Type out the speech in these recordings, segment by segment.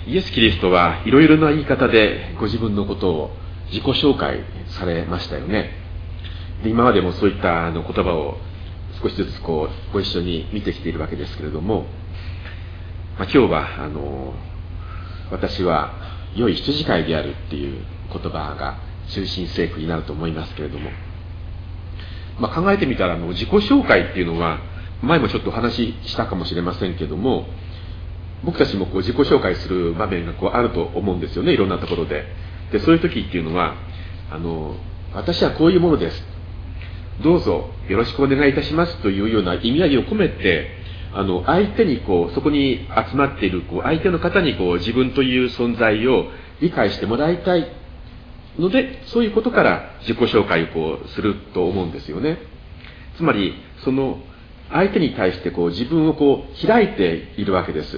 イエス・キリストはいろいろな言い方でご自分のことを自己紹介されましたよね。で、今までもそういった言葉を少しずつご一緒に見てきているわけですけれども、今日は私は良い羊飼いであるっていう言葉が中心聖句になると思いますけれども、考えてみたら自己紹介っていうのは前もちょっとお話ししたかもしれませんけども、僕たちも自己紹介する場面があると思うんですよね、いろんなところで。で、そういう時っていうのは私はこういうものです、どうぞよろしくお願いいたしますというような意味合いを込めて、相手にそこに集まっている相手の方に自分という存在を理解してもらいたいので、そういうことから自己紹介をすると思うんですよね。つまりその相手に対して自分を開いているわけです。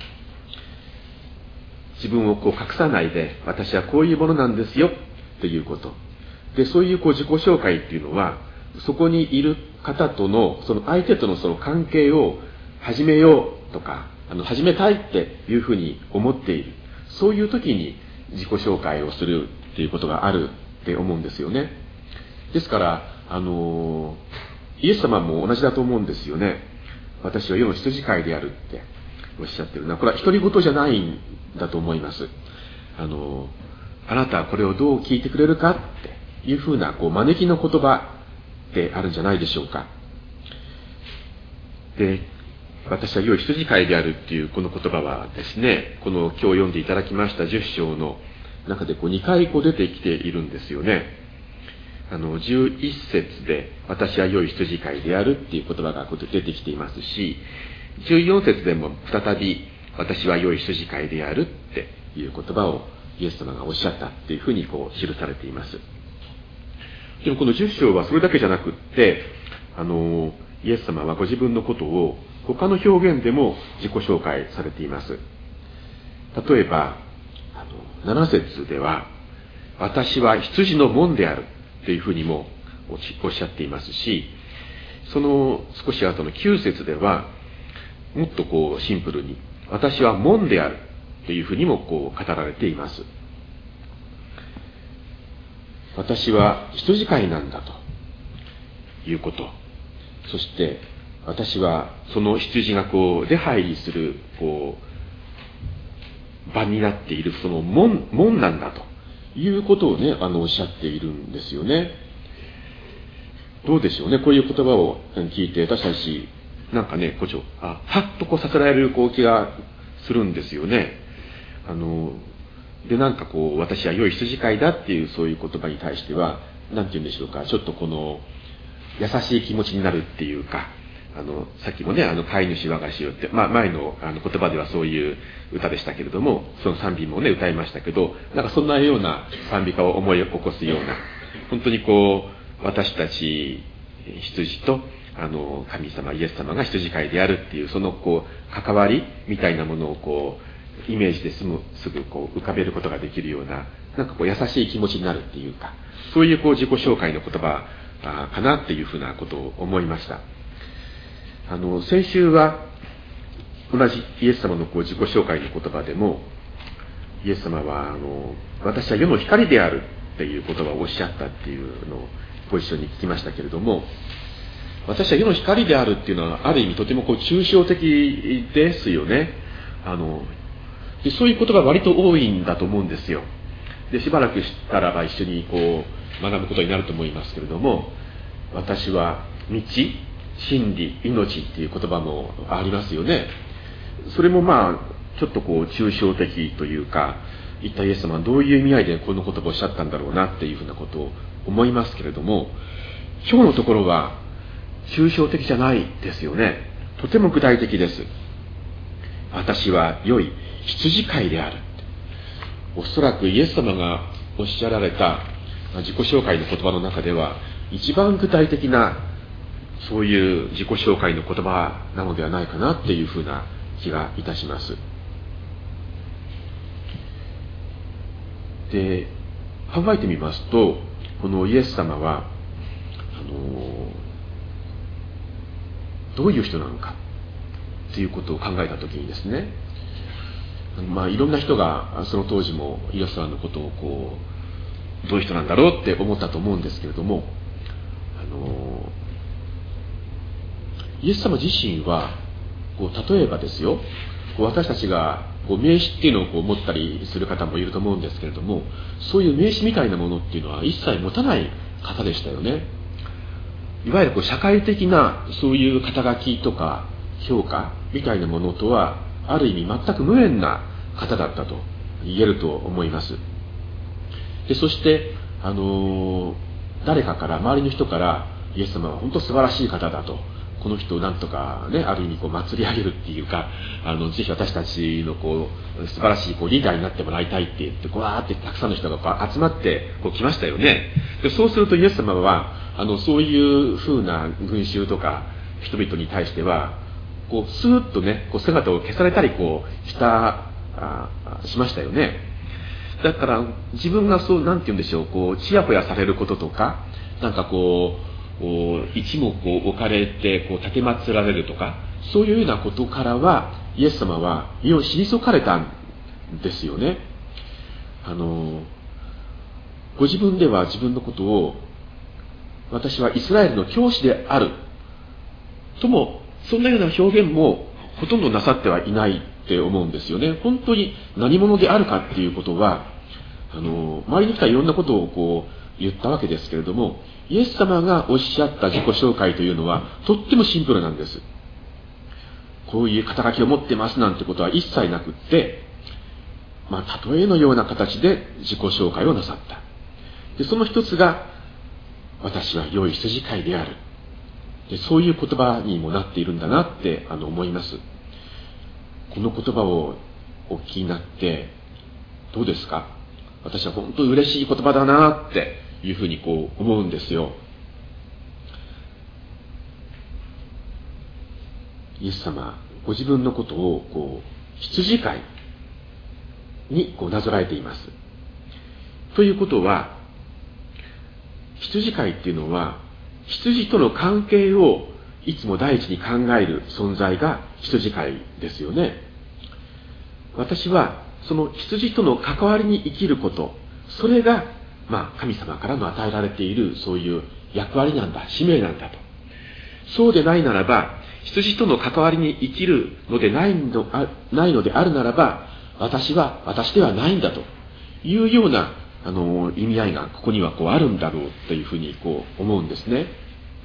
自分を隠さないで、私はこういうものなんですよということで、そういう自己紹介っていうのは、そこにいる方とのその相手とのその関係を始めようとか始めたいっていうふうに思っている、そういう時に自己紹介をするっていうことがあるって思うんですよね。ですからイエス様も同じだと思うんですよね。私は世の羊飼いであるっておっしゃってるのは、これは独り言じゃないんだと思います。あなたはこれをどう聞いてくれるかっていうふうな招きの言葉であるんじゃないでしょうか。で、私は良い羊飼いであるっていうこの言葉はですね、この今日読んでいただきました10章の中で2回出てきているんですよね。11節で私は良い羊飼いであるっていう言葉が出てきていますし、14節でも再び私は良い羊飼いであるっていう言葉をイエス様がおっしゃったっていうふうに記されています。でもこの10章はそれだけじゃなくって、イエス様はご自分のことを他の表現でも自己紹介されています。例えば7節では私は羊の門であるというふうにもおっしゃっていますし、その少し後の9節ではもっとシンプルに私は門であるというふうにも語られています。私は羊飼いなんだということ、そして私はその羊が出入りする場になっているその門なんだということをね、おっしゃっているんですよね。どうでしょうね、こういう言葉を聞いて私たちなんかね、はっとさせられる気がするんですよね。で、なんか私は良い羊飼いだっていうそういう言葉に対しては、なんて言うんでしょうか、ちょっと優しい気持ちになるっていうか、さっきもね、飼い主我がしよって、前の言葉ではそういう歌でしたけれども、その賛美もね、歌いましたけど、なんかそんなような賛美歌を思い起こすような、本当に私たち羊と、神様、イエス様が羊飼いであるっていう、その関わりみたいなものをイメージですぐ浮かべることができるような、なんか優しい気持ちになるっていうか、そういう自己紹介の言葉かなっていうふうなことを思いました。先週は同じイエス様の自己紹介の言葉でも、イエス様は私は世の光であるっていう言葉をおっしゃったっていうのをご一緒に聞きましたけれども、私は世の光であるっていうのはある意味とても抽象的ですよね。でそういう言葉割と多いんだと思うんですよ。でしばらくしたらば一緒に学ぶことになると思いますけれども、私は道、真理、命っていう言葉もありますよね。それもちょっと抽象的というか、一体イエス様はどういう意味合いでこの言葉をおっしゃったんだろうなっていうふうなことを思いますけれども、今日のところは抽象的じゃないですよね。とても具体的です。私は良い羊飼いである。おそらくイエス様がおっしゃられた自己紹介の言葉の中では一番具体的なそういう自己紹介の言葉なのではないかなっていうふうな気がいたします。で、考えてみますと、このイエス様はどういう人なのかということを考えたときにですね、 いろんな人がその当時もイエス様のことをどういう人なんだろうって思ったと思うんですけれども、イエス様自身は例えばですよ、私たちが名刺っていうのを持ったりする方もいると思うんですけれども、そういう名刺みたいなものっていうのは一切持たない方でしたよね。いわゆる社会的なそういう肩書きとか評価みたいなものとはある意味全く無縁な方だったと言えると思います。でそして誰かから、周りの人からイエス様は本当素晴らしい方だと、この人をなんとかね、ある意味祭り上げるっていうか、ぜひ私たちの素晴らしいリーダーになってもらいたいって言って、わーってたくさんの人が集まって来ましたよね。でそうするとイエス様はそういう風な群衆とか人々に対してはスーッとね姿を消されたりしましたよね。だから自分がなんて言うんでしょう、ちやほやされることとか、なんか一目置かれて立てまつられるとか、そういうようなことからはイエス様は身を退かれたんですよね。ご自分では自分のことを、私はイスラエルの教師であるとも、そんなような表現もほとんどなさってはいないって思うんですよね。本当に何者であるかっていうことは、周りの人はいろんなことを言ったわけですけれども、イエス様がおっしゃった自己紹介というのはとってもシンプルなんです。こういう肩書きを持ってますなんてことは一切なくって、例えのような形で自己紹介をなさった。でその一つが、私は良い羊飼いである。でそういう言葉にもなっているんだなって思います。この言葉をお聞きになってどうですか？私は本当に嬉しい言葉だなっていうふうに思うんですよ。イエス様ご自分のことを羊飼いになぞらえています。ということは、羊飼いっていうのは羊との関係をいつも第一に考える存在が羊飼いですよね。私はその羊との関わりに生きること、それが神様からの与えられているそういう役割なんだ、使命なんだと。そうでないならば、羊との関わりに生きるのでないのであるならば、私は私ではないんだというような意味合いがここにはあるんだろうというふうに思うんですね。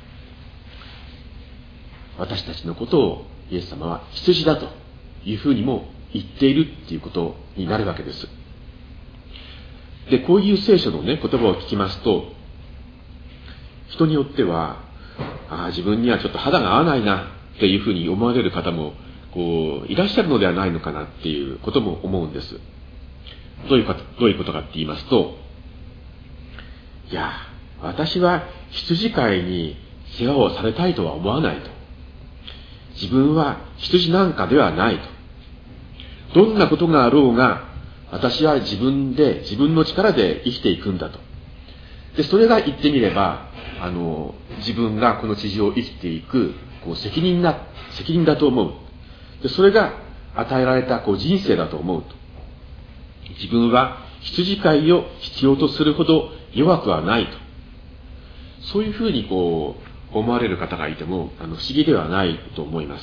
私たちのことをイエス様は羊だというふうにも言っているっていうことになるわけです。でこういう聖書の言葉を聞きますと、人によっては自分にはちょっと肌が合わないなっていうふうに思われる方もいらっしゃるのではないのかなっていうことも思うんです。どういうことかって言いますと、いや私は羊飼いに世話をされたいとは思わないと、自分は羊なんかではないと、どんなことがあろうが私は自分の力で生きていくんだと。でそれが言ってみれば自分がこの地上を生きていく責任だと思う。でそれが与えられた人生だと思うと。自分は羊飼いを必要とするほど弱くはないと。そういうふうに思われる方がいても不思議ではないと思います。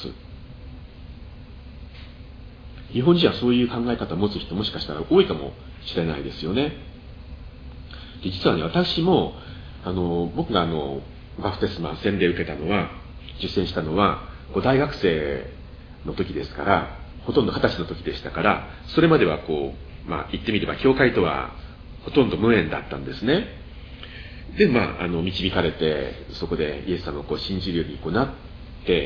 日本人はそういう考え方を持つ人もしかしたら多いかもしれないですよね。で実はね、私も僕がバプテスマ洗礼を受けたのは、実践したのは大学生の時ですから、ほとんど20歳の時でしたから、それまでは言ってみれば教会とはほとんど無縁だったんですね。で導かれて、そこでイエス様を信じるようになって、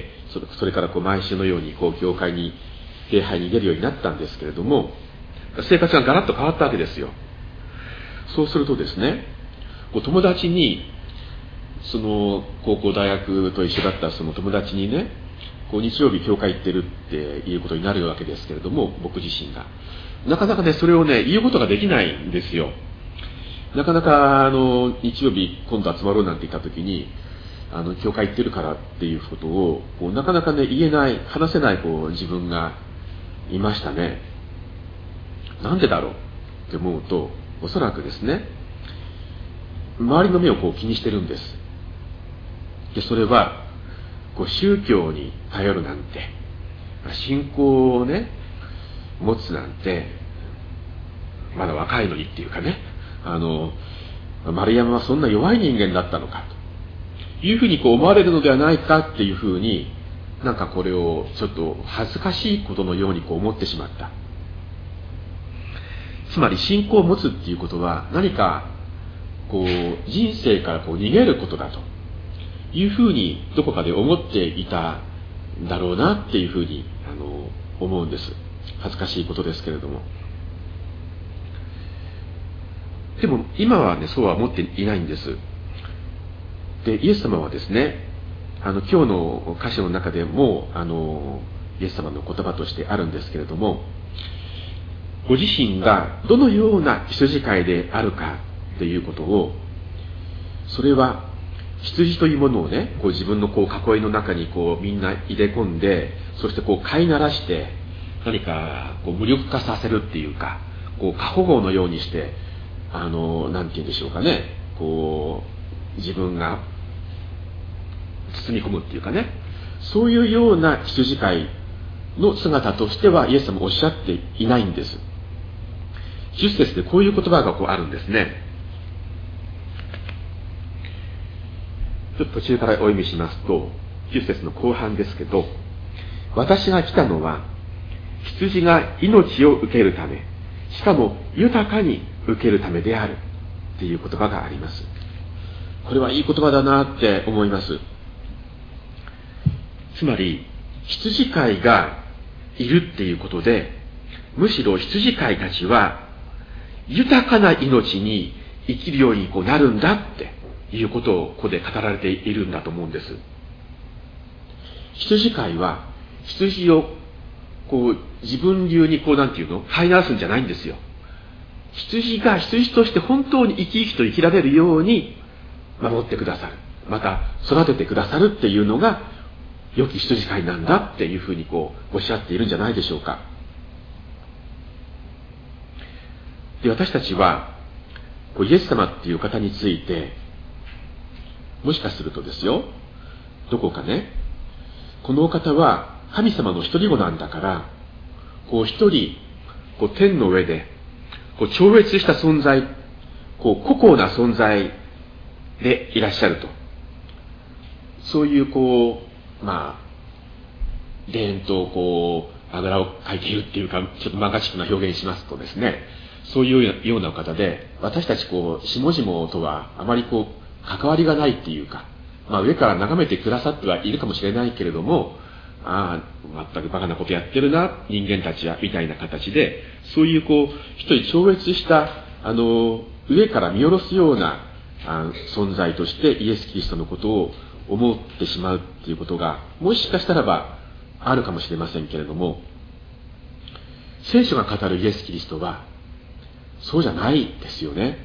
それから毎週のように教会に礼拝に出るようになったんですけれども、生活がガラッと変わったわけですよ。そうするとですね、友達に高校大学と一緒だったその友達にね、日曜日教会行ってるっていうことになるわけですけれども、僕自身がなかなかねそれをね言うことができないんですよ。なかなか日曜日今度集まろうなんて言った時に教会行ってるからっていうことをなかなかね言えない、話せない自分がいましたね。 なんでだろうって思うと、おそらくですね、周りの目を気にしてるんです。で、それは宗教に頼るなんて、信仰をね持つなんてまだ若いのにっていうかね、丸山はそんな弱い人間だったのかというふうに思われるのではないかっていうふうに、なんかこれをちょっと恥ずかしいことのように思ってしまった。つまり信仰を持つっていうことは何か人生から逃げることだというふうにどこかで思っていたんだろうなっていうふうに思うんです。恥ずかしいことですけれども。でも今はね、そうは思っていないんです。で、イエス様はですね、今日の歌詞の中でもイエス様の言葉としてあるんですけれども、ご自身がどのような羊飼いであるかということを、それは羊というものをね、自分の囲いの中にみんな入れ込んで、そして飼いならして何か無力化させるっていうか、過保護のようにしてなんて言うんでしょうかね、自分が包み込むっていうかね、そういうような羊飼いの姿としてはイエス様おっしゃっていないんです。10節でこういう言葉があるんですね。ちょっと途中からお読みしますと、10節の後半ですけど、私が来たのは羊が命を受けるため、しかも豊かに受けるためであるっていう言葉があります。これはいい言葉だなって思います。つまり羊飼いがいるっていうことで、むしろ羊飼いたちは豊かな命に生きるようになるんだっていうことをここで語られているんだと思うんです。羊飼いは羊を自分流になんていうの、飼いならすんじゃないんですよ。羊が羊として本当に生き生きと生きられるように守ってくださる、また育ててくださるっていうのが良き羊飼いなんだっていうふうにおっしゃっているんじゃないでしょうか。で、私たちはイエス様っていう方について、もしかするとですよ、どこかね、このお方は神様の一人子なんだから、一人天の上で超越した存在、孤高な存在でいらっしゃると、そういう田園とあぐらをかいているっていうか、ちょっと漫画チックな表現しますとですね、そういうようなお方で、私たち下々とはあまり関わりがないっていうか、上から眺めてくださってはいるかもしれないけれども、全くバカなことやってるな人間たちはみたいな形で、そういう一人超越した上から見下ろすような存在としてイエス・キリストのことを思ってしまうっていうことがもしかしたらばあるかもしれませんけれども、聖書が語るイエス・キリストはそうじゃないですよね。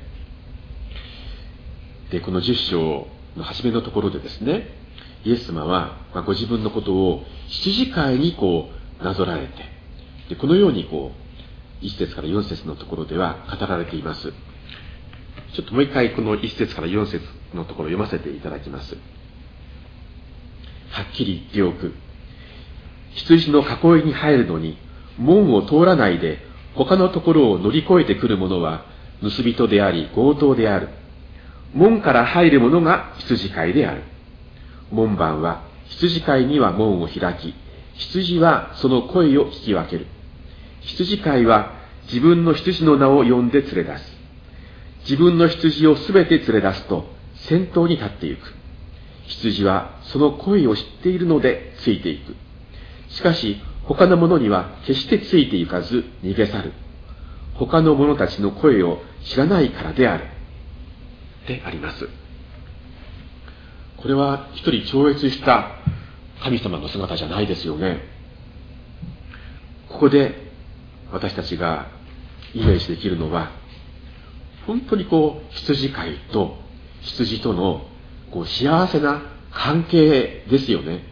で、この10章の初めのところでですね、イエス様はご自分のことを羊飼いになぞられて、でこのように1節から4節のところでは語られています。ちょっともう一回この1節から4節のところを読ませていただきます。はっきり言っておく。羊の囲いに入るのに門を通らないで他のところを乗り越えてくる者は盗人であり強盗である。門から入る者が羊飼いである。門番は羊飼いには門を開き、羊はその声を聞き分ける。羊飼いは自分の羊の名を呼んで連れ出す。自分の羊をすべて連れ出すと先頭に立っていく。羊はその声を知っているのでついていく。しかし他の者には決してついていかず逃げ去る。他の者たちの声を知らないからである。であります。これは一人超越した神様の姿じゃないですよね。ここで私たちがイメージできるのは、本当に羊飼いと羊との幸せな関係ですよね。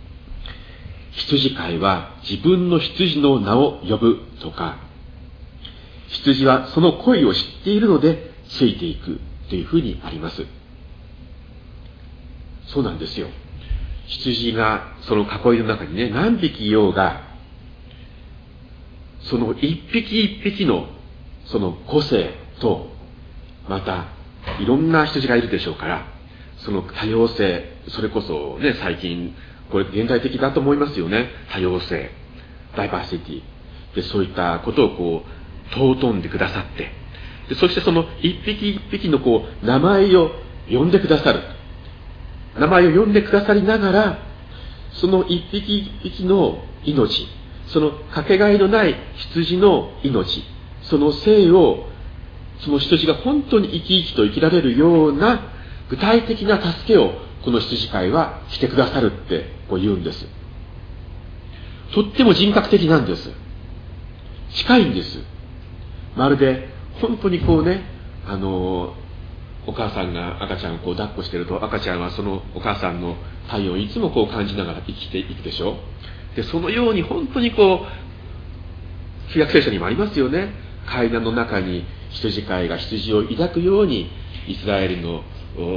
羊飼いは自分の羊の名を呼ぶとか、 羊はその声を知っているのでついていくというふうにあります。そうなんですよ。羊がその囲いの中にね、何匹いようが、その一匹一匹のその個性と、またいろんな羊がいるでしょうから、その多様性、それこそね、最近これ現代的だと思いますよね。多様性、ダイバーシティで、そういったことを尊んでくださって、でそしてその一匹一匹の名前を呼んでくださる、名前を呼んでくださりながら、その一匹一匹の命、そのかけがえのない羊の命、その生を、その羊が本当に生き生きと生きられるような具体的な助けをこの羊飼いはしてくださるって言うんです。とっても人格的なんです。近いんです。まるで本当にお母さんが赤ちゃんを抱っこしていると、赤ちゃんはそのお母さんの体温をいつも感じながら生きていくでしょ。でそのように本当に旧約聖書にもありますよね。階段の中に羊飼いが羊を抱くように、イスラエルの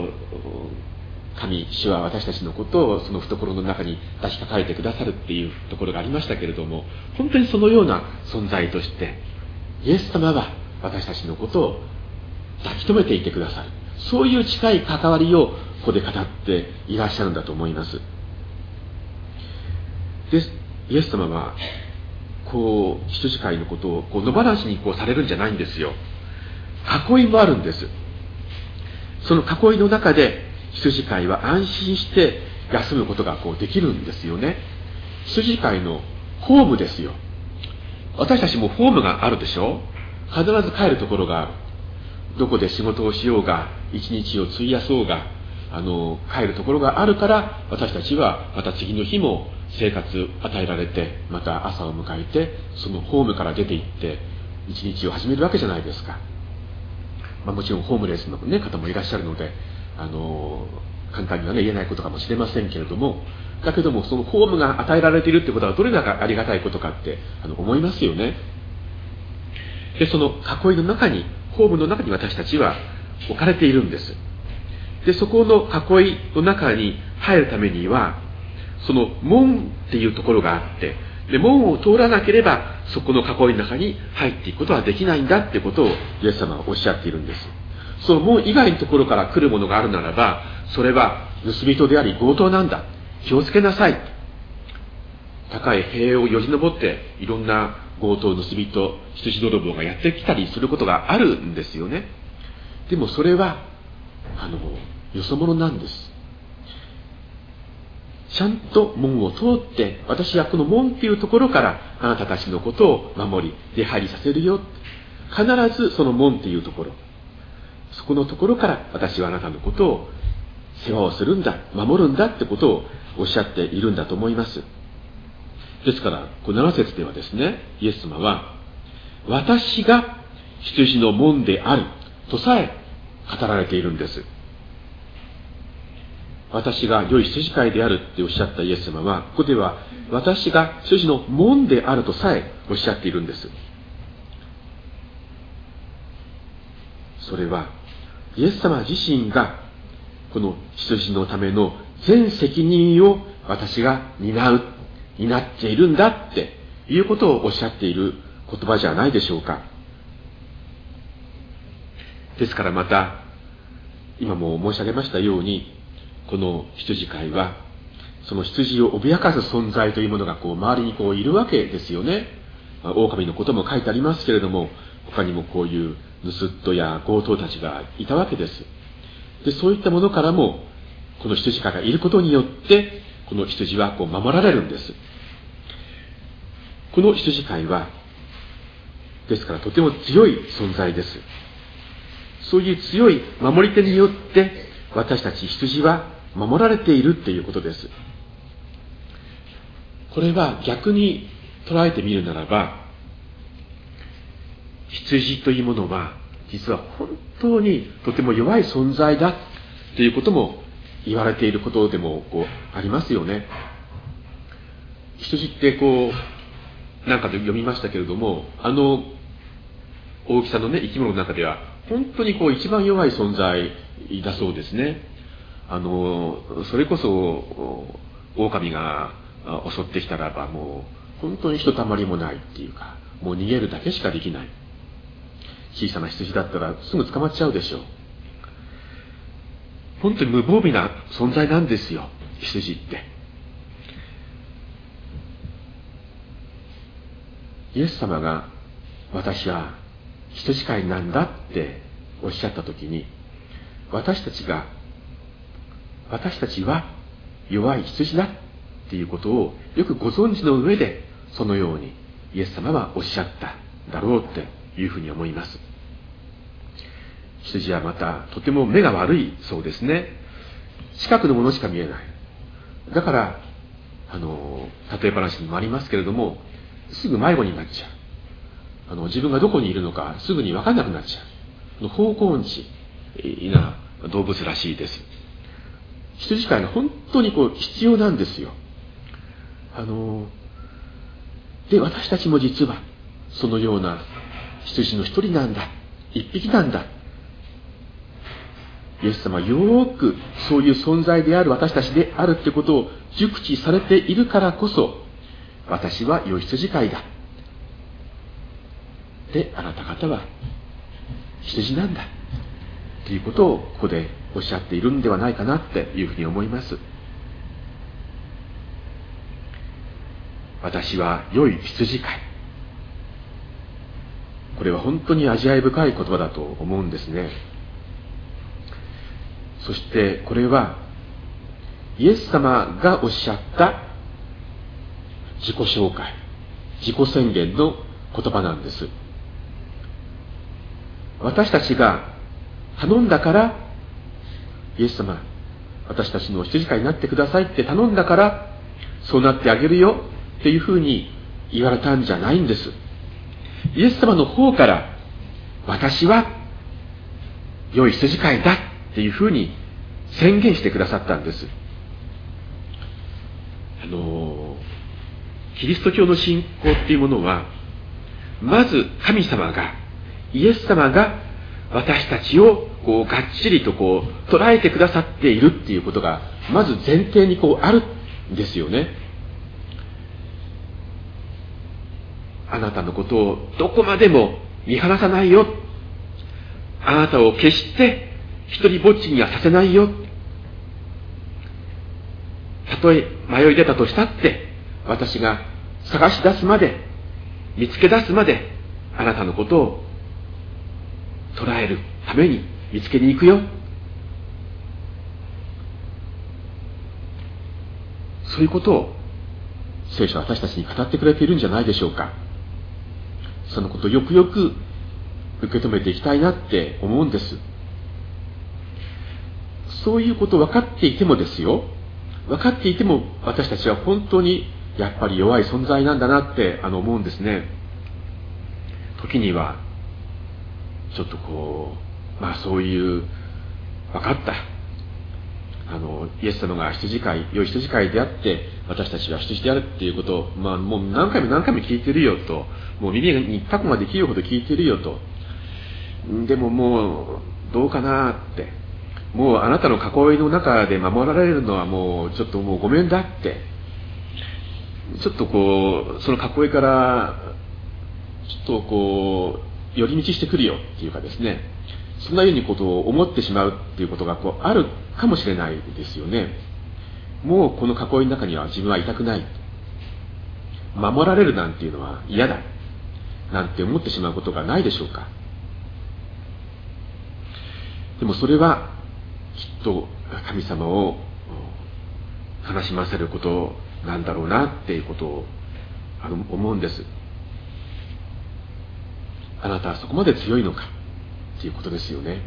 神主は私たちのことをその懐の中に抱きかかえてくださるっていうところがありましたけれども、本当にそのような存在としてイエス様は私たちのことを抱き留めていてくださる、そういう近い関わりをここで語っていらっしゃるんだと思います。でイエス様は羊飼いのことを野放しにされるんじゃないんですよ。囲いもあるんです。その囲いの中で羊飼いは安心して休むことができるんですよね。羊飼いのホームですよ。私たちもホームがあるでしょ。必ず帰るところがある。どこで仕事をしようが、一日を費やそうが、帰るところがあるから、私たちはまた次の日も生活与えられて、また朝を迎えて、そのホームから出て行って一日を始めるわけじゃないですか。もちろんホームレスの、方もいらっしゃるので、簡単には言えないことかもしれませんけれども、だけどもそのホームが与えられているってことはどれだけありがたいことかって思いますよね。でその囲いの中に、ホームの中に私たちは置かれているんです。でそこの囲いの中に入るためには、その門っていうところがあって、で門を通らなければそこの囲いの中に入っていくことはできないんだってことをイエス様はおっしゃっているんです。その門以外のところから来るものがあるならば、それは盗人であり強盗なんだ、気をつけなさい。高い塀をよじ登っていろんな強盗、盗人、羊泥棒がやってきたりすることがあるんですよね。でもそれはよそ者なんです。ちゃんと門を通って、私はこの門っていうところからあなたたちのことを守り出入りさせるよ。必ずその門っていうところ、そこのところから私はあなたのことを世話をするんだ、守るんだってことをおっしゃっているんだと思います。ですから7節ではですね、イエス様は私が羊の門であるとさえ語られているんです。私が良い羊飼いであるっておっしゃったイエス様は、ここでは私が羊の門であるとさえおっしゃっているんです。それはイエス様自身がこの羊のための全責任を私が担っているんだっていうことをおっしゃっている言葉じゃないでしょうか。ですからまた今も申し上げましたように、この羊飼いはその羊を脅かす存在というものが周りにいるわけですよね。狼のことも書いてありますけれども、他にもこういう盗人や強盗たちがいたわけです。でそういったものからもこの羊飼いがいることによってこの羊は守られるんです。この羊飼いはですからとても強い存在です。そういう強い守り手によって私たち羊は守られているっていうことです。これは逆に捉えてみるならば、羊というものは実は本当にとても弱い存在だということも言われていることでもありますよね。羊ってなんかで読みましたけれども、 大きさのね、生き物の中では、本当に一番弱い存在だそうですね。それこそ、狼が襲ってきたらば、もう、本当にひとたまりもないっていうか、もう逃げるだけしかできない。小さな羊だったらすぐ捕まっちゃうでしょう。本当に無防備な存在なんですよ、羊って。イエス様が、私は羊飼いなんだっておっしゃったときに、私たちは弱い羊だっていうことをよくご存知の上で、そのようにイエス様はおっしゃっただろうっていうふうに思います。羊はまたとても目が悪いそうですね。近くのものしか見えない。だから例え話にもありますけれども、すぐ迷子になっちゃう。自分がどこにいるのかすぐに分かんなくなっちゃう。方向音痴な動物らしいです。羊飼いが本当に必要なんですよ。で、私たちも実はそのような羊の一人なんだ、一匹なんだ。イエス様はよーくそういう存在である私たちであるってことを熟知されているからこそ、私は良い羊飼いだ。で、あなた方は羊なんだ。ということをここでおっしゃっているんではないかなっていうふうに思います。私は良い羊飼い。これは本当に味わい深い言葉だと思うんですね。そしてこれはイエス様がおっしゃった自己紹介、自己宣言の言葉なんです。私たちが頼んだから、イエス様、私たちの羊飼いになってくださいって頼んだから、そうなってあげるよっていうふうに言われたんじゃないんです。イエス様の方から、私は良い羊飼いだっていうふうに宣言してくださったんです。キリスト教の信仰っていうものは、まず神様が、イエス様が私たちをがっちりと捉えてくださっているっていうことが、まず前提にあるんですよね。あなたのことをどこまでも見放さないよ。あなたを決して一人ぼっちにはさせないよ。たとえ迷い出たとしたって、私が探し出すまで、見つけ出すまで、あなたのことを捉えるために見つけに行くよ。そういうことを聖書は私たちに語ってくれているんじゃないでしょうか。そのことをよくよく受け止めていきたいなって思うんです。そういうことを分かっていてもですよ、分かっていても私たちは本当にやっぱり弱い存在なんだなって思うんですね。時にはちょっとそういう分かったイエス様が羊飼い、良い羊飼いであって私たちは羊であるっていうことを、もう何回も何回も聞いてるよと、もう耳にタコができるほど聞いてるよと。でももうどうかなって、もうあなたの囲いの中で守られるのはもうちょっともうごめんだって、ちょっとその囲いからちょっと寄り道してくるよっていうかですね、そんなようにことを思ってしまうっていうことがあるかもしれないですよね。もうこの囲いの中には自分はいたくない、守られるなんていうのは嫌だなんて思ってしまうことがないでしょうか。でもそれはきっと神様を悲しませることなんだろうなっていうことを思うんです。あなたはそこまで強いのかっていうことですよね。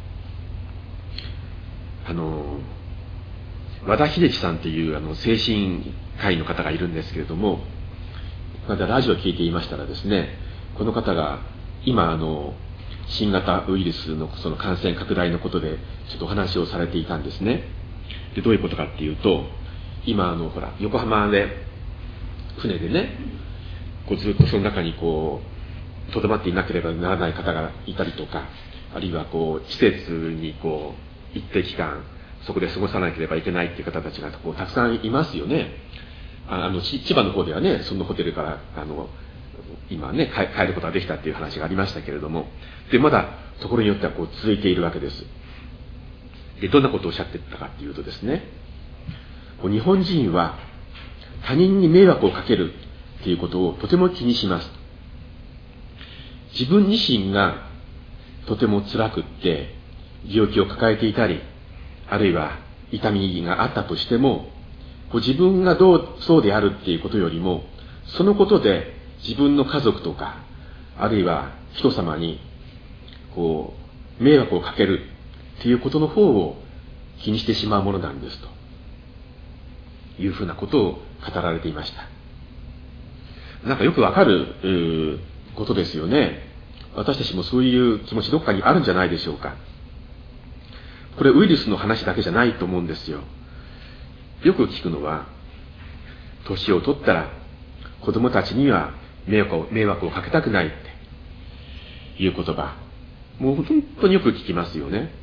和田秀樹さんという精神科医の方がいるんですけれども、またラジオを聞いていましたらですね、この方が今新型ウイルスのその感染拡大のことでちょっとお話をされていたんですね。でどういうことかっていうと、今横浜で船でね、ずっとその中にとどまっていなければならない方がいたりとか、あるいは施設に一定期間そこで過ごさなければいけないっていう方たちがたくさんいますよね。千葉の方ではね、そのホテルから今ね帰ることができたっていう話がありましたけれども、でまだところによっては続いているわけです。でどんなことをおっしゃってたかっていうとですね、日本人は他人に迷惑をかけるっていうことをとても気にします。自分自身がとても辛くって病気を抱えていたり、あるいは痛みがあったとしても、自分がそうであるっていうことよりも、そのことで自分の家族とか、あるいは人様に迷惑をかけるっていうことの方を気にしてしまうものなんですというふうなことを語られていました。なんかよくわかることですよね。私たちもそういう気持ちどっかにあるんじゃないでしょうか。これウイルスの話だけじゃないと思うんですよ。よく聞くのは、年を取ったら子供たちには迷惑をかけたくないっていう言葉、もう本当によく聞きますよね。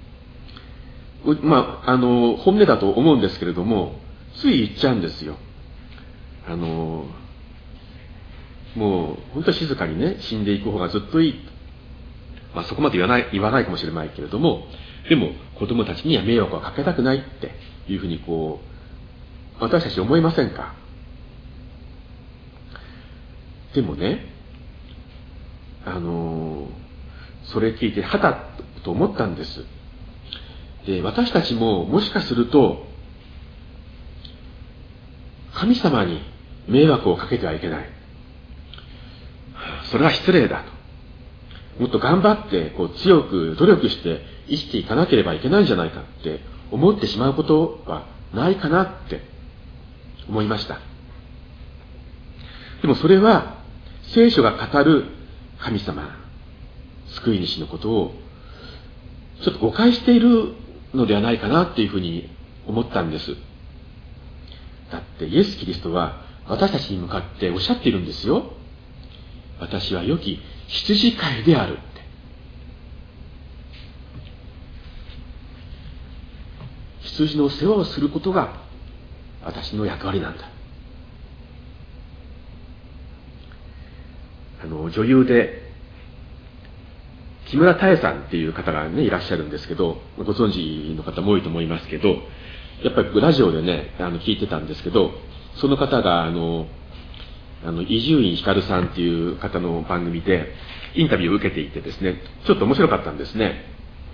本音だと思うんですけれども、つい言っちゃうんですよ。もう本当に静かにね、死んでいく方がずっといい。そこまで言わないかもしれないけれども、でも子供たちには迷惑をかけたくないっていうふうに私たち思いませんか？でもね、それ聞いてはたと思ったんです。で、私たちももしかすると神様に迷惑をかけてはいけない。それは失礼だと。もっと頑張って強く努力して生きていかなければいけないんじゃないかって思ってしまうことはないかなって思いました。でもそれは聖書が語る神様、救い主のことをちょっと誤解しているのではないかなっていうふうに思ったんです。だってイエス・キリストは私たちに向かっておっしゃっているんですよ。私は良き羊飼いであるって。羊の世話をすることが私の役割なんだ。女優で木村多江さんっていう方がねいらっしゃるんですけど、ご存知の方も多いと思いますけど、やっぱりラジオでね聞いてたんですけど、その方が伊集院光さんっていう方の番組でインタビューを受けていてですね、ちょっと面白かったんですね。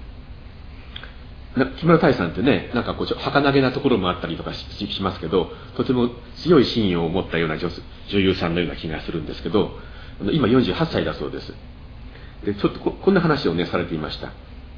木村多江さんってね、なんか儚げなところもあったりとか しますけど、とても強い信用を持ったような女優さんのような気がするんですけど、今48歳だそうです。でちょっとこんな話をねされていました。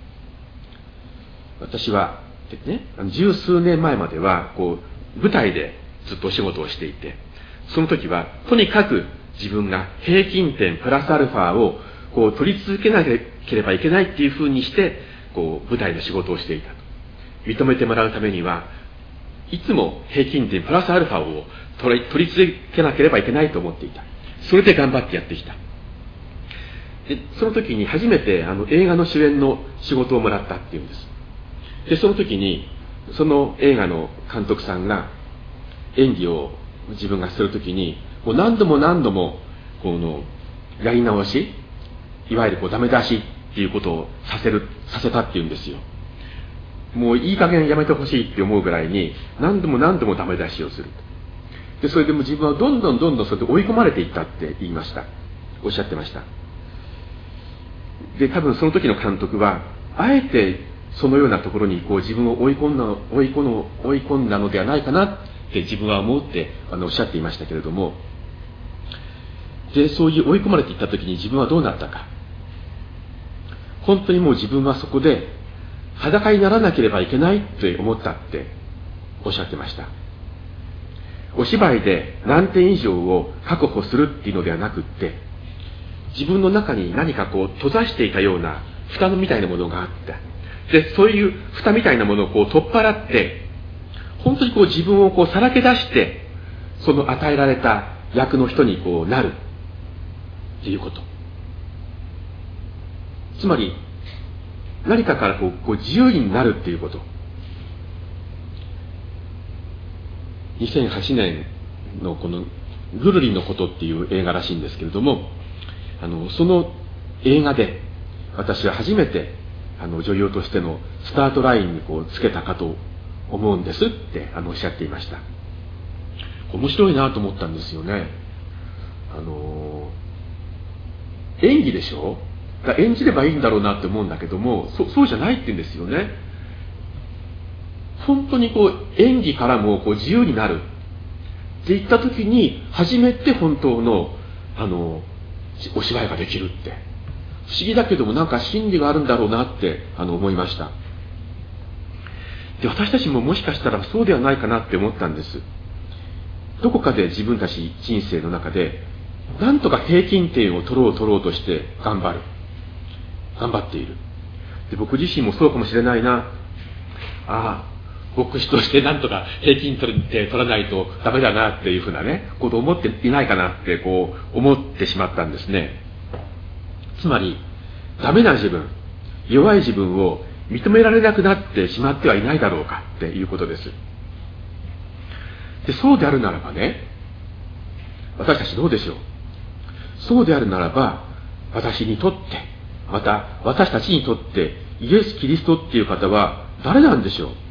私はね、十数年前までは舞台でずっとお仕事をしていて、その時はとにかく自分が平均点プラスアルファを取り続けなければいけないっていうふうにして舞台の仕事をしていたと。認めてもらうためにはいつも平均点プラスアルファを取り続けなければいけないと思っていた。それで頑張ってやってきた。でその時に初めて映画の主演の仕事をもらったっていうんです。でその時にその映画の監督さんが演技を自分がする時にもう何度もやり直し、いわゆるダメ出しっていうことをさせたっていうんですよ。もういい加減やめてほしいって思うぐらいに何度もダメ出しをする。でそれでも自分はどんどんそれで追い込まれていったって言いました。おっしゃってました。で多分その時の監督はあえてそのようなところに自分を追い込んだのではないかなって自分は思っておっしゃっていましたけれども、でそういう追い込まれていった時に自分はどうなったか。本当にもう自分はそこで裸にならなければいけないって思ったっておっしゃってました。お芝居で何点以上を確保するっていうのではなくって、自分の中に何か閉ざしていたような蓋みたいなものがあった。でそういう蓋みたいなものを取っ払って、本当に自分をさらけ出して、その与えられた役の人になるっていうこと。 つまり何かからこう自由になるっていうこと。2008年のこのぐるりのことっていう映画らしいんですけれども、その映画で私は初めて女優としてのスタートラインにこうつけたかと思うんですっておっしゃっていました。面白いなと思ったんですよね。演技でしょ。演じればいいんだろうなって思うんだけども、そうじゃないって言うんですよね。本当にこう演技からもこう自由になるって言った時に初めて本当のお芝居ができるって、不思議だけどもなんか真理があるんだろうなって思いました。で、私たちももしかしたらそうではないかなって思ったんです。どこかで自分たち人生の中でなんとか平均点を取ろうとして頑張っている。で、僕自身もそうかもしれないな。牧師としてなんとか平均点取らないとダメだなっていうふうなね、ことを思っていないかなってこう思ってしまったんですね。つまり、ダメな自分、弱い自分を認められなくなってしまってはいないだろうかっていうことです。で、そうであるならばね、私たちどうでしょう。そうであるならば、私にとって、また私たちにとってイエス・キリストっていう方は誰なんでしょう。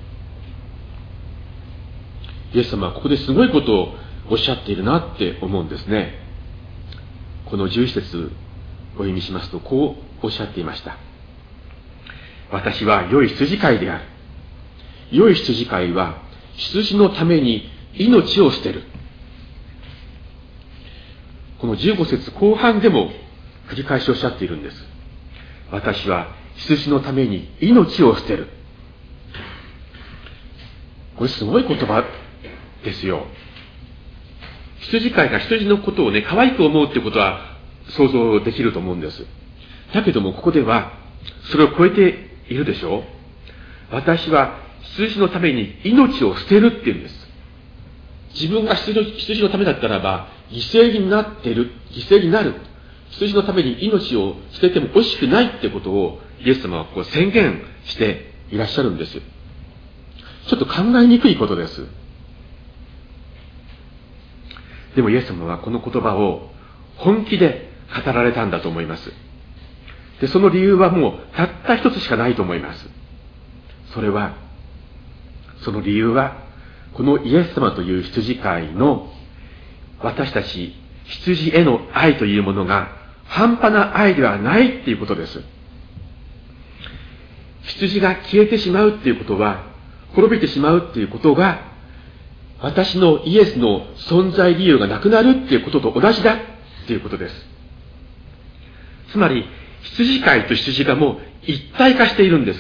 イエス様はここですごいことをおっしゃっているなって思うんですね。この11節を意味しますと、こうおっしゃっていました。私は良い羊飼いである。良い羊飼いは羊のために命を捨てる。この15節後半でも繰り返しおっしゃっているんです。私は羊のために命を捨てる。これすごい言葉ですよ。羊飼いが羊のことをね、可愛く思うってことは想像できると思うんです。だけどもここではそれを超えているでしょう。私は羊のために命を捨てるって言うんです。自分が羊のためだったらば犠牲になる。羊のために命を捨てても惜しくないってことをイエス様はこう宣言していらっしゃるんです。ちょっと考えにくいことです。でもイエス様はこの言葉を本気で語られたんだと思います。で、その理由はもうたった一つしかないと思います。その理由は、このイエス様という羊飼いの私たち羊への愛というものが半端な愛ではないっていうことです。羊が消えてしまうっていうことは、滅びてしまうっていうことが、私のイエスの存在理由がなくなるっていうことと同じだっていうことです。つまり、羊飼いと羊がもう一体化しているんです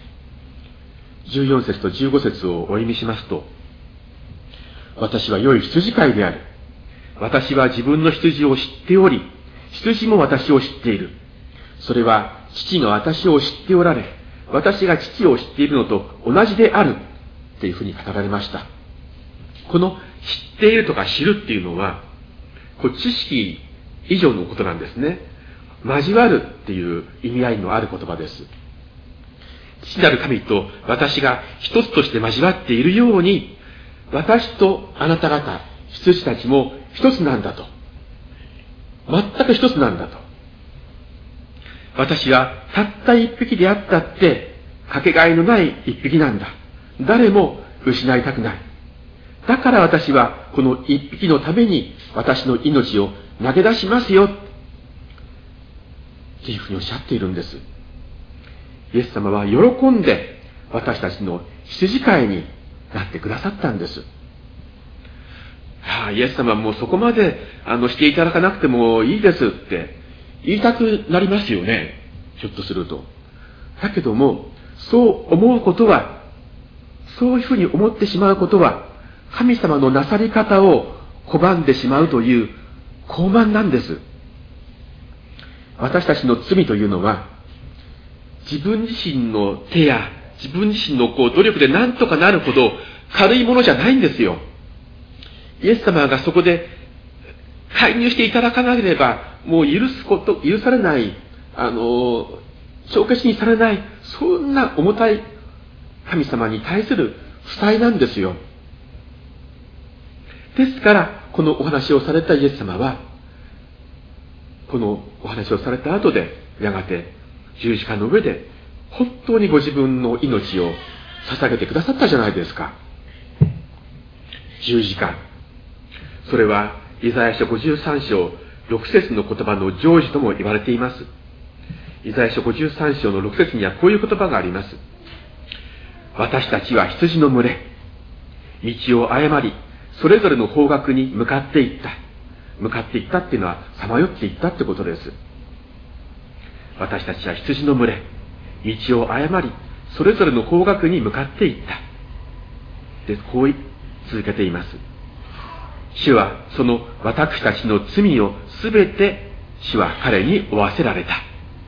。14節と15節をお読みしますと、私は良い羊飼いである。私は自分の羊を知っており、羊も私を知っている。それは父が私を知っておられ、私が父を知っているのと同じであるっていうふうに語られました。この知っているとか知るっていうのは、知識以上のことなんですね。交わるっていう意味合いのある言葉です。父なる神と私が一つとして交わっているように、私とあなた方、羊たちも一つなんだと。全く一つなんだと。私はたった一匹であったって、かけがえのない一匹なんだ。誰も失いたくない。だから私はこの一匹のために私の命を投げ出しますよ。っていうふうにおっしゃっているんです。イエス様は喜んで私たちの羊飼いになってくださったんです。イエス様はもうそこまでしていただかなくてもいいですって言いたくなりますよね。ひょっとすると。だけども、そう思うことは、そういうふうに思ってしまうことは、神様のなさり方を拒んでしまうという傲慢なんです。私たちの罪というのは、自分自身の手や自分自身の努力で何とかなるほど軽いものじゃないんですよ。イエス様がそこで介入していただかなければ、もう許されない、 帳消しにされない、そんな重たい神様に対する負債なんですよ。ですから、このお話をされたイエス様は、このお話をされた後で、やがて十字架の上で、本当にご自分の命を捧げてくださったじゃないですか。十字架。それは、イザヤ書53章6節の言葉の成就とも言われています。イザヤ書53章の6節にはこういう言葉があります。私たちは羊の群れ、道を誤り、それぞれの方角に向かっていった。向かっていったっていうのは、さまよっていったってことです。私たちは羊の群れ、道を誤り、それぞれの方角に向かっていった。で、こう続けています。主はその私たちの罪をすべて主は彼に負わせられた。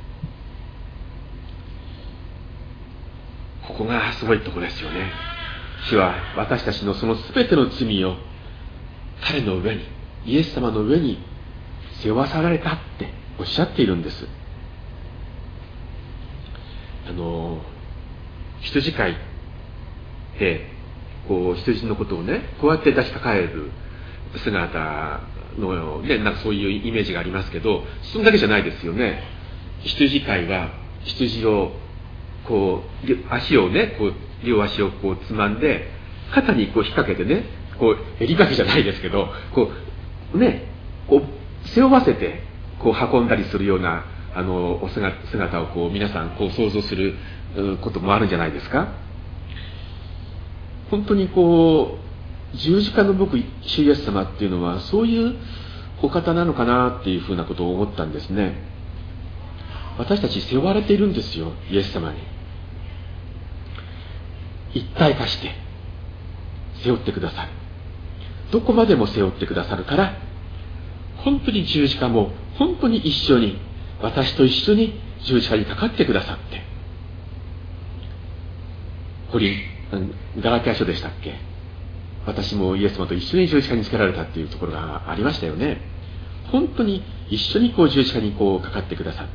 ここがすごいところですよね。主は私たちのそのすべての罪を彼の上に、イエス様の上に背負わされたっておっしゃっているんです。羊飼いで羊のことをね、こうやって抱きかかえる姿のね、なんかそういうイメージがありますけど、それだけじゃないですよね。羊飼いは羊を足をね、両足をつまんで、肩に引っ掛けてね、襟掛けじゃないですけど、背負わせて、運んだりするような、お姿を皆さん想像することもあるんじゃないですか。本当に十字架の僕、主イエス様っていうのは、そういうお方なのかなっていうふうなことを思ったんですね。私たち背負われているんですよ、イエス様に。一体化して背負ってくださる。どこまでも背負ってくださるから、本当に十字架も本当に一緒に、私と一緒に十字架にかかってくださって。ガラティア書でしたっけ、私もイエス様と一緒に十字架につけられたっていうところがありましたよね。本当に一緒に十字架にかかってくださって、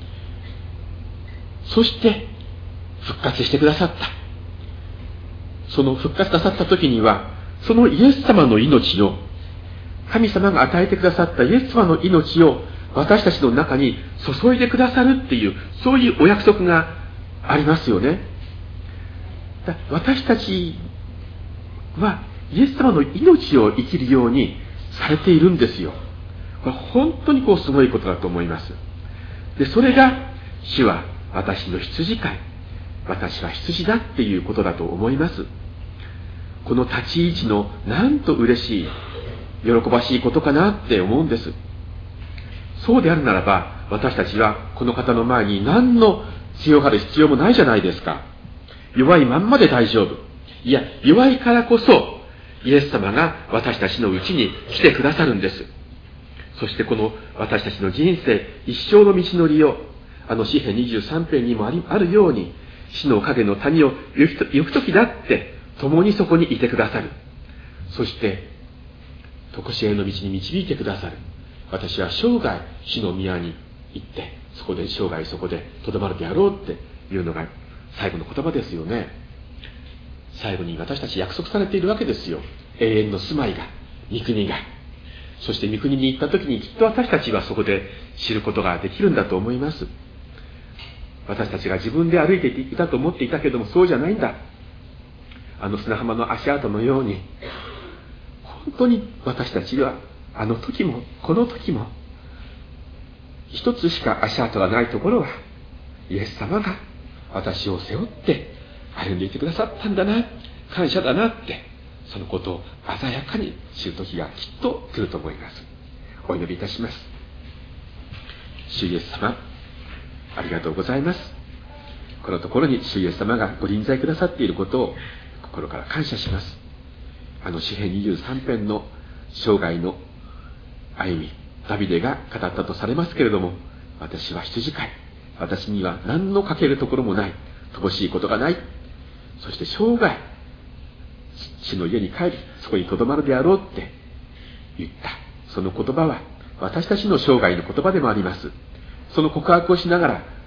そして復活してくださった。その復活なさった時には、そのイエス様の命を、神様が与えてくださったイエス様の命を私たちの中に注いでくださるっていう、そういうお約束がありますよね。私たちはイエス様の命を生きるようにされているんですよ。これ本当にすごいことだと思います。で、それが主は私の羊飼い、私は羊だっていうことだと思います。この立ち位置のなんと嬉しい、喜ばしいことかなって思うんです。そうであるならば、私たちはこの方の前に何の強がる必要もないじゃないですか。弱いまんまで大丈夫。いや、弱いからこそイエス様が私たちのうちに来てくださるんです。そしてこの私たちの人生一生の道のりを、詩編23編にもあるように、死の影の谷を行くときだって共にそこにいてくださる。そして常しえの道に導いてくださる。私は生涯主の宮に行って、そこで生涯そこでとどまるであろうっていうのが最後の言葉ですよね。最後に私たち約束されているわけですよ。永遠の住まいが、御国が。そして御国に行った時にきっと私たちはそこで知ることができるんだと思います。私たちが自分で歩いていたと思っていたけども、そうじゃないんだ。砂浜の足跡のように、本当に私たちはあの時もこの時も一つしか足跡がないところは、イエス様が私を背負って歩んでいてくださったんだな、感謝だなって、そのことを鮮やかに知る時がきっと来ると思います。お祈りいたします。主イエス様、ありがとうございます。このところに主イエス様がご臨在くださっていることを心から感謝します。詩編23編の生涯の歩み、ダビデが語ったとされますけれども、私は羊飼い、私には何の欠けるところもない、乏しいことがない、そして生涯父の家に帰り、そこにとどまるであろうって言った。その言葉は私たちの生涯の言葉でもあります。その告白をしながら、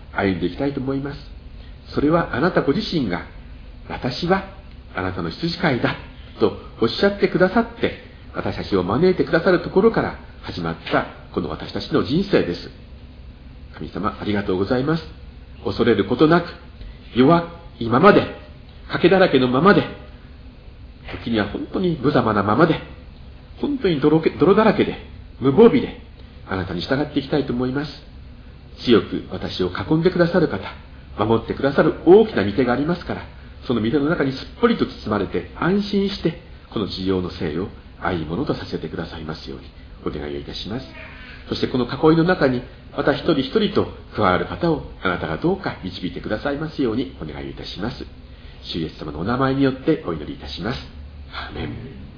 歩んでいきたいと思います。それはあなたご自身が、私はあなたの羊飼いだとおっしゃってくださって、私たちを招いてくださるところから始まったこの私たちの人生です。神様、ありがとうございます。恐れることなく、弱いままで、賭けだらけのままで、時には本当に無様なままで、本当に泥だらけで、無防備で、あなたに従っていきたいと思います。強く私を囲んでくださる方、守ってくださる大きな御手がありますから、その御手の中にすっぽりと包まれて安心して、この地上の生をあいものとさせてくださいますようにお願いをいたします。そしてこの囲いの中に、また一人一人と加わる方をあなたがどうか導いてくださいますようにお願いをいたします。主イエス様のお名前によってお祈りいたします。アーメン。